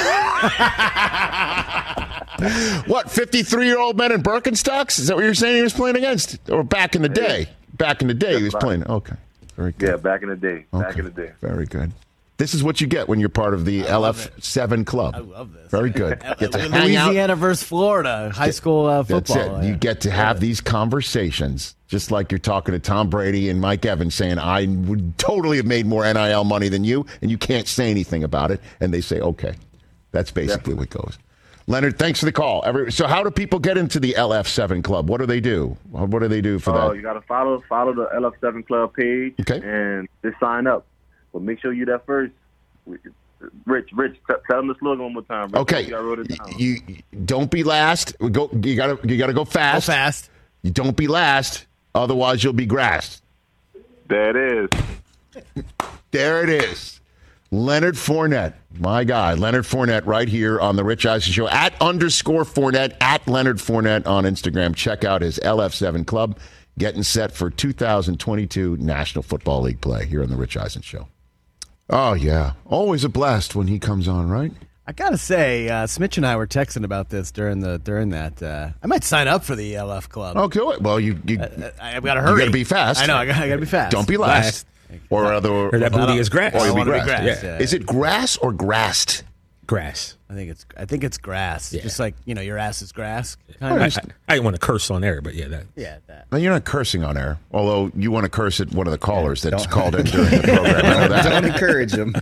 What, fifty-three-year-old men in Birkenstocks? Is that what you're saying he was playing against? Or back in the day? Back in the day, he was playing. Okay, very good. Yeah, back in the day. Okay. Back in the day. Very good. This is what you get when you're part of the L F seven club. I love this. Very good. Get to hang out. Louisiana versus Florida, high school uh, football. That's it. You get to have these conversations, just like you're talking to Tom Brady and Mike Evans saying, I would totally have made more N I L money than you, and you can't say anything about it. And they say, okay. That's basically what goes. Leonard, thanks for the call. Every, so how do people get into the L F seven club? What do they do? What do they do for Oh, that? you got to follow follow the L F seven Club page Okay. and just sign up. But make sure you're there first. Rich, Rich, t- tell them the slogan one more time. Rich. Okay. I wrote it down. You, you don't be last. Go. You gotta. You gotta go fast. Go fast. You don't be last. Otherwise, you'll be grassed. There it is. There it is. Leonard Fournette, my guy, Leonard Fournette, right here on the Rich Eisen Show at underscore Fournette at Leonard Fournette on Instagram. Check out his L F seven club, getting set for two thousand twenty-two National Football League play here on the Rich Eisen Show. Oh yeah, always a blast when he comes on, right? I gotta say, uh, Smitch and I were texting about this during the during that. Uh, I might sign up for the L F club. Okay, well you you uh, I, I've got to hurry. You got to be fast. I know. I got to be fast. Don't be last. Or other, or that booty is grass. Or you'll be grass. grass. Yeah. Is it grass or grassed? Grass. I think it's. I think it's grass. Yeah. Just like you know, your ass is grass. I, I, I didn't want to curse on air, but yeah, that. Yeah, that. No, you're not cursing on air. Although you want to curse at one of the callers that's called in during the program. I know that. Don't encourage them.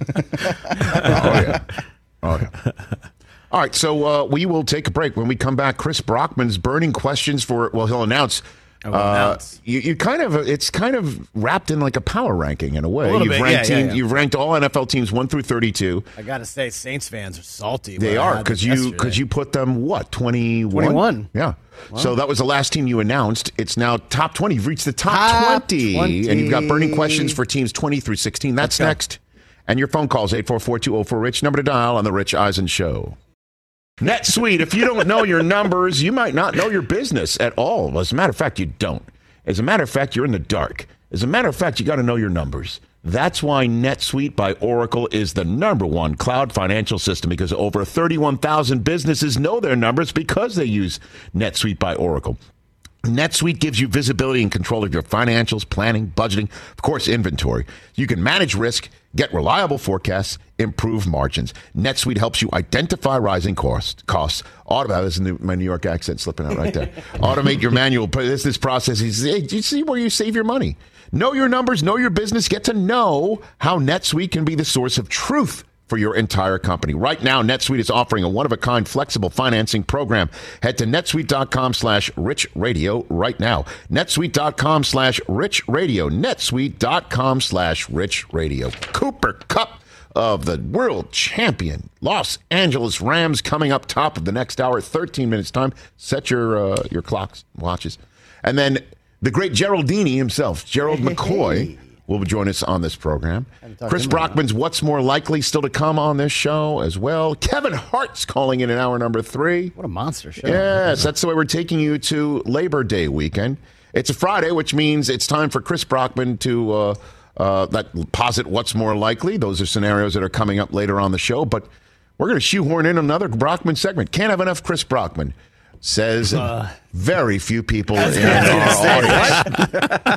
Oh yeah. Oh yeah. All right, so uh, we will take a break. When we come back, Chris Brockman's burning questions for. Well, he'll announce. Uh, you, you kind of it's kind of wrapped in like a power ranking in a way. A little you've bit, ranked yeah, yeah, team, yeah. You've ranked all N F L teams one through thirty-two. I gotta say, Saints fans are salty. They when I are had because this you yesterday. because you put them what twenty-one? twenty-one. Yeah. Wow. So that was the last team you announced. It's now top twenty. You've reached the top, Top twenty, twenty. and you've got burning questions for teams twenty through sixteen. That's Let's go. next. And your phone calls eight four four, two oh four, RICH, number to dial on the Rich Eisen Show. NetSuite, if you don't know your numbers, you might not know your business at all. As a matter of fact, you don't. As a matter of fact, you're in the dark. As a matter of fact, you got to know your numbers. That's why NetSuite by Oracle is the number one cloud financial system, because over thirty-one thousand businesses know their numbers because they use NetSuite by Oracle. NetSuite gives you visibility and control of your financials, planning, budgeting, of course, inventory. You can manage risk, get reliable forecasts, improve margins. NetSuite helps you identify rising costs. Costs. Automate, this is my New York accent slipping out right there. Automate your manual business processes. Hey, do you see where you save your money? Know your numbers, know your business. Get to know how NetSuite can be the source of truth for your entire company. Right now, NetSuite is offering a one-of-a-kind flexible financing program. Head to netsuite.com slash rich radio right now. netsuite.com slash rich radio. netsuite.com slash rich radio. Cooper Cup of the world champion Los Angeles Rams coming up top of the next hour, thirteen minutes time. Set your uh, your clocks, watches. And then the great Geraldini himself, Gerald McCoy, will join us on this program. Chris Brockman's What's More Likely still to come on this show as well. Kevin Hart's calling in in hour number three. What a monster show. Yes, that's the way we're taking you to Labor Day weekend. It's a Friday, which means it's time for Chris Brockman to uh, uh, that posit What's More Likely. Those are scenarios that are coming up later on the show, but we're going to shoehorn in another Brockman segment. Can't have enough Chris Brockman. Says uh, very few people in our audience.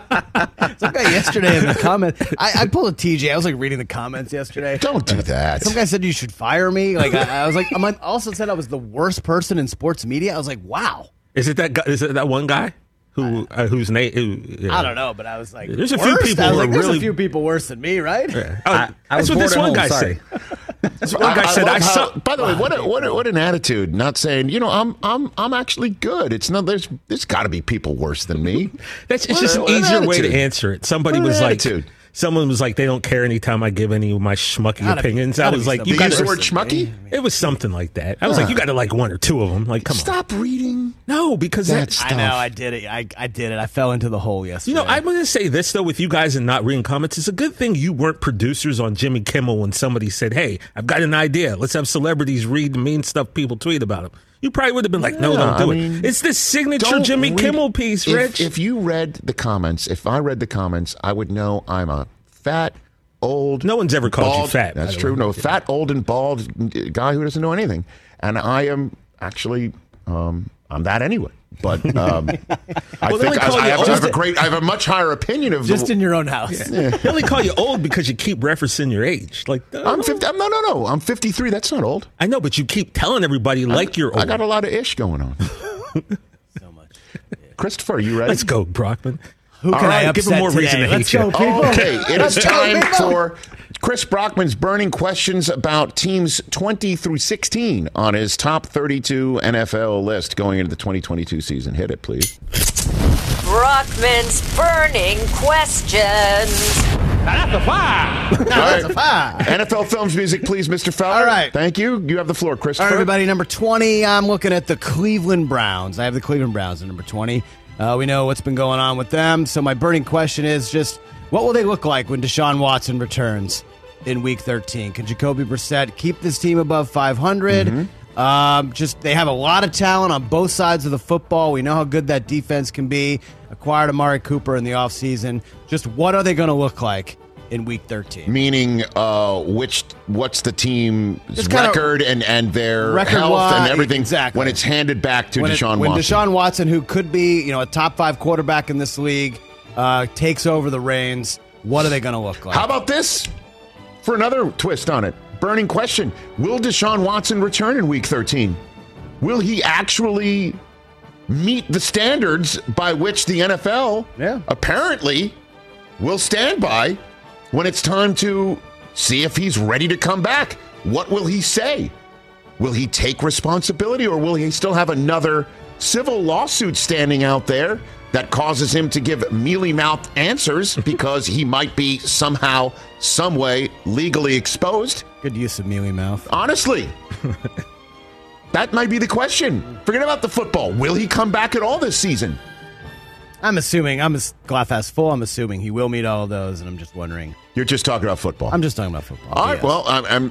Some guy yesterday in the comment, I, I pulled a T J. I was like reading the comments yesterday. Don't do that. Some guy said you should fire me. Like I, I was like, I'm like, also said I was the worst person in sports media. I was like, wow. Is it that guy? Is it that one guy who uh, whose name? Who, yeah. I don't know, but I was like, there's a worst? few people I was who like, are there's really a few people worse than me, right? Yeah. I, I, I that's what this one home, guy sorry. said. This one guy I, said, I, I saw. How, by the way, what a, what a, what an attitude! Not saying, you know, I'm I'm I'm actually good. It's not. There's there's got to be people worse than me. That's it's what just a, an easier an way to attitude. answer it. Somebody What was an like, attitude. someone was like, they don't care anytime I give any of my schmucky Gotta be- opinions. I gotta was be like, something. you Did got you use the word to. schmucky? It was something like that. I was like, you got to like one or two of them. Like, come on. Stop reading. No, because That that's. stuff. I know, I did it. I, I did it. I fell into the hole yesterday. You know, I'm going to say this, though, with you guys and not reading comments. It's a good thing you weren't producers on Jimmy Kimmel when somebody said, hey, I've got an idea. Let's have celebrities read the mean stuff people tweet about them. You probably would have been like, no, Yeah, don't do I it. mean, It's this signature Don't Jimmy read- Kimmel piece, if, Rich. If you read the comments, if I read the comments, I would know I'm a fat, old. No one's ever called you bald- fat, by That's the true. way. No, fat, old, and bald guy who doesn't know anything. And I am actually, um, I'm that anyway. But um, I Well, they only think I, call I, you have, old. I have a great, I have a much higher opinion of just the, in your own house. They only call you old because you keep referencing your age. Like, I'm fifty. I'm, no, no, no. I'm fifty-three. That's not old. I know, but you keep telling everybody like you're old. I got a lot of ish going on. So much. Christopher, are you ready? Let's go, Brockman. Who can All I right, upset give him more today? reason to Let's hate go, you. people. Okay, it is Let's go, time people. for Chris Brockman's burning questions about teams twenty through sixteen on his top thirty-two N F L list going into the twenty twenty-two season. Hit it, please. Brockman's burning questions. That's a fire. All That's a right. fire. N F L Films music, please, Mister Fowler. All right. Thank you. You have the floor, All Christopher. right, everybody, number twenty, I'm looking at the Cleveland Browns. I have the Cleveland Browns at number twenty. Uh, we know what's been going on with them. So my burning question is just, what will they look like when Deshaun Watson returns in Week thirteen? Can Jacoby Brissett keep this team above five hundred? Mm-hmm. Um, just they have a lot of talent on both sides of the football. We know how good that defense can be. Acquired Amari Cooper in the offseason. Just what are they going to look like in Week thirteen? Meaning, uh, which what's the team's Just kinda record and, and their health record-wise, and everything exactly. when it's handed back to when it- Deshaun when Watson. Deshaun Watson, who could be, you know, a top five quarterback in this league, uh, takes over the reins, what are they going to look like? How about this? For another twist on it, burning question: will Deshaun Watson return in Week thirteen? Will he actually meet the standards by which the N F L Yeah. apparently will stand by when it's time to see if he's ready to come back? What will he say? Will he take responsibility, or will he still have another civil lawsuit standing out there that causes him to give mealy-mouthed answers because he might be somehow, some way, legally exposed? Good use of mealy mouth. Honestly. That might be the question. Forget about the football. Will he come back at all this season? I'm assuming, I'm a glass half full, I'm assuming he will meet all of those, and I'm just wondering. You're just talking about football. I'm just talking about football. All right, yes. well, I'm, I'm,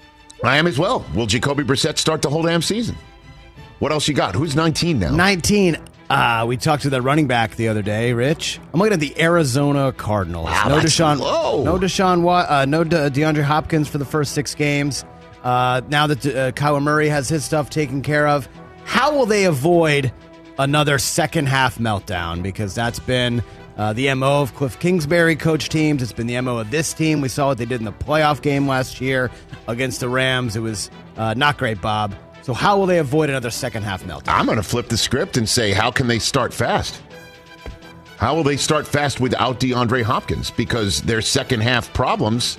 I am as well. Will Jacoby Brissett start the whole damn season? What else you got? Who's nineteen now? nineteen. Uh, we talked to the running back the other day, Rich. I'm looking at the Arizona Cardinals. Wow, no that's Deshaun, low. no Deshaun, Wa- uh, no De- DeAndre Hopkins for the first six games. Uh, now that uh, Kyler Murray has his stuff taken care of, how will they avoid another second half meltdown? Because that's been uh, the M O of Cliff Kingsbury coach teams. It's been the M O of this team. We saw what they did in the playoff game last year against the Rams. It was uh, not great, Bob. So how will they avoid another second half meltdown? I'm going to flip the script and say, how can they start fast? How will they start fast without DeAndre Hopkins? Because their second half problems,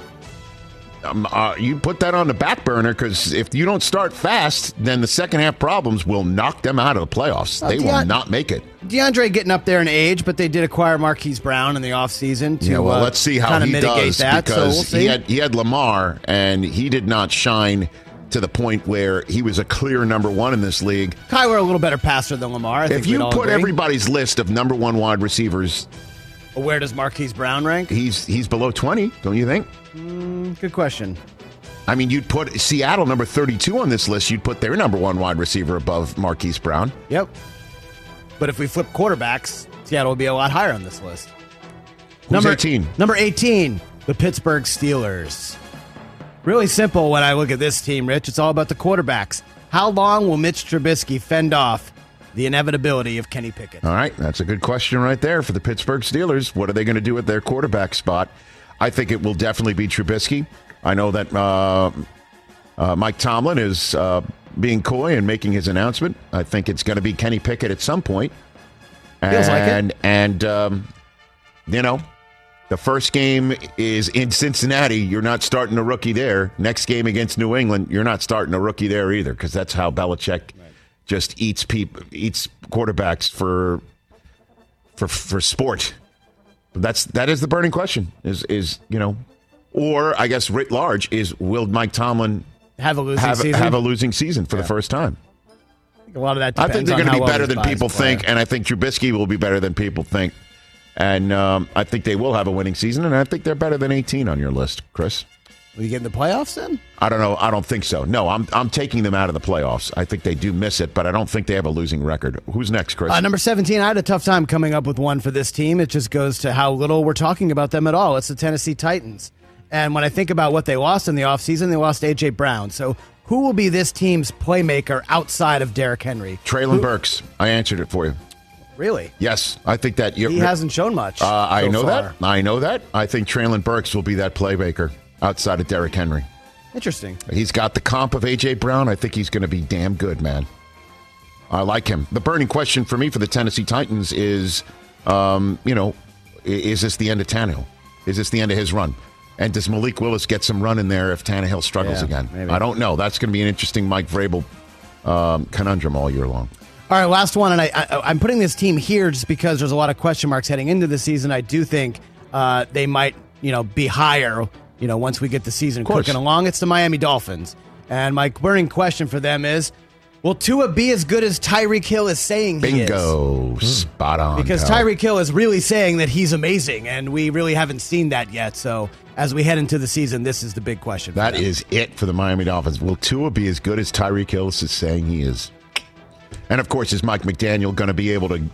um, uh, you put that on the back burner, because if you don't start fast, then the second half problems will knock them out of the playoffs. Oh, they will Deon- not make it. DeAndre getting up there in age, but they did acquire Marquise Brown in the offseason to Yeah, well, uh, let's see how kinda he mitigate does, that. So because we'll see. he had he had Lamar, and he did not shine to the point where he was a clear number one in this league. Kyler a little better passer than Lamar. I think If you we'd all put agree. everybody's list of number one wide receivers, Where does Marquise Brown rank? he's he's below twenty, don't you think? Good question. I mean, you'd put Seattle number thirty-two on this list. You'd put their number one wide receiver above Marquise Brown. Yep. But if we flip quarterbacks, Seattle will be a lot higher on this list. Who's number eighteen? Number eighteen, the Pittsburgh Steelers. Really simple when I look at this team, Rich. It's all about the quarterbacks. How long will Mitch Trubisky fend off the inevitability of Kenny Pickett? All right, that's a good question right there for the Pittsburgh Steelers. What are they going to do at their quarterback spot? I think it will definitely be Trubisky. I know that uh, uh, Mike Tomlin is uh, being coy and making his announcement. I think it's going to be Kenny Pickett at some point. Feels like it. And, and um, you know, the first game is in Cincinnati. You're not starting a rookie there. Next game against New England, you're not starting a rookie there either, because that's how Belichick just eats peop- eats quarterbacks for for for sport. That's that is the burning question. Is is you know, or I guess writ large is will Mike Tomlin have a losing have, season? have a losing season for yeah. the first time? I think a lot of that. I think they're going to be well better than people think, and I think Trubisky will be better than people think, and um, I think they will have a winning season, and I think they're better than eighteen on your list, Chris. Will you get in the playoffs then? I don't know. I don't think so. No, I'm I'm taking them out of the playoffs. I think they do miss it, but I don't think they have a losing record. Who's next, Chris? Uh, number seventeen, I had a tough time coming up with one for this team. It just goes to how little we're talking about them at all. It's the Tennessee Titans. And when I think about what they lost in the offseason, they lost A J. Brown. So who will be this team's playmaker outside of Derrick Henry? Treylon Burks. I answered it for you. Really? Yes. I think that... You're, he hasn't shown much uh, I so know far. that. I know that. I think Treylon Burks will be that playmaker outside of Derrick Henry. Interesting. He's got the comp of A J. Brown. I think he's going to be damn good, man. I like him. The burning question for me for the Tennessee Titans is, um, you know, is this the end of Tannehill? Is this the end of his run? And does Malik Willis get some run in there if Tannehill struggles yeah, again? Maybe. I don't know. That's going to be an interesting Mike Vrabel um, conundrum all year long. All right, last one, and I, I, I'm putting this team here just because there's a lot of question marks heading into the season. I do think uh, they might, you know, be higher. You know, once we get the season cooking along, it's the Miami Dolphins. And my burning question for them is, will Tua be as good as Tyreek Hill is saying he is? Bingo. Spot on. Because pal. Tyreek Hill is really saying that he's amazing, and we really haven't seen that yet. So as we head into the season, this is the big question. That is it for the Miami Dolphins. Will Tua be as good as Tyreek Hill is saying he is? And, of course, is Mike McDaniel going to be able to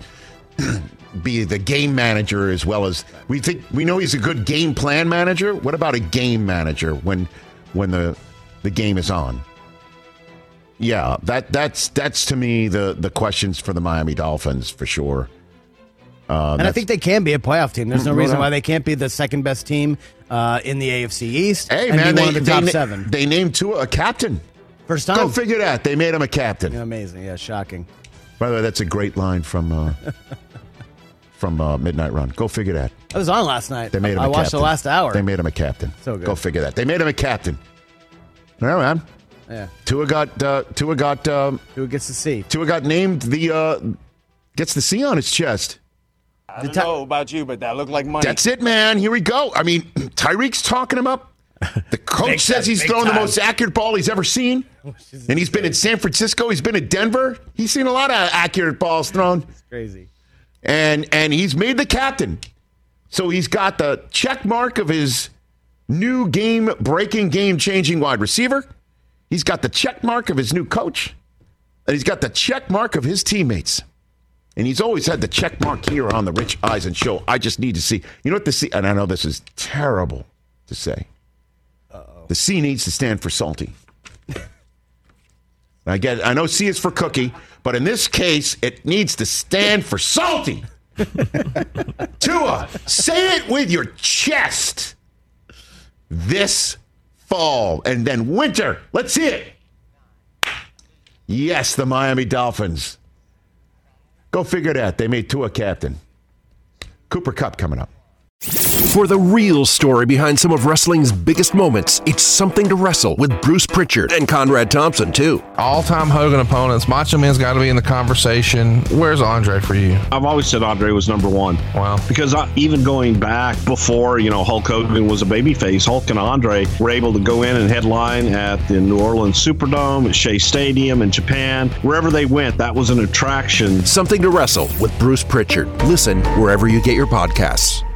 be the game manager as well as we think we know he's a good game plan manager. What about a game manager when when the the game is on? Yeah, that that's that's to me the the questions for the Miami Dolphins for sure. Uh, and I think they can be a playoff team. There's no reason why they can't be the second best team uh, in the A F C East. Hey and man, be they, one of the top they, seven. They named Tua a captain. First time. Go figure that. They made him a captain. Yeah, amazing. Yeah, shocking. By the way, that's a great line from uh, from uh, Midnight Run. Go figure that. I was on last night. They made him I a watched captain. the last hour. They made him a captain. So good. Go figure that. They made him a captain. All right, man. Yeah. Tua got uh, Tua got um, Tua gets the C. Tua got named the uh, gets the C on his chest. I don't know about you, but that looked like money. That's it, man. Here we go. I mean, Tyreek's talking him up. The coach says time, he's thrown time. the most accurate ball he's ever seen. And he's been in San Francisco. He's been in Denver. He's seen a lot of accurate balls thrown. It's crazy. And and he's made the captain. So he's got the check mark of his new game-breaking, game-changing wide receiver. He's got the check mark of his new coach. And he's got the check mark of his teammates. And he's always had the check mark here on the Rich Eisen Show. I just need to see. You know what the C, and I know this is terrible to say. Uh-oh. The C needs to stand for salty. I get. I know C is for cookie, but in this case, it needs to stand for salty. Tua, say it with your chest. This fall and then winter. Let's see it. Yes, the Miami Dolphins. Go figure that. They made Tua captain. Cooper Kupp coming up. For the real story behind some of wrestling's biggest moments, it's Something to Wrestle with Bruce Pritchard and Conrad Thompson, too. All-time Hogan opponents. Macho Man's got to be in the conversation. Where's Andre for you? I've always said Andre was number one. Wow. Because I, even going back before, you know, Hulk Hogan was a babyface, Hulk and Andre were able to go in and headline at the New Orleans Superdome, at Shea Stadium in Japan. Wherever they went, that was an attraction. Something to Wrestle with Bruce Pritchard. Listen wherever you get your podcasts.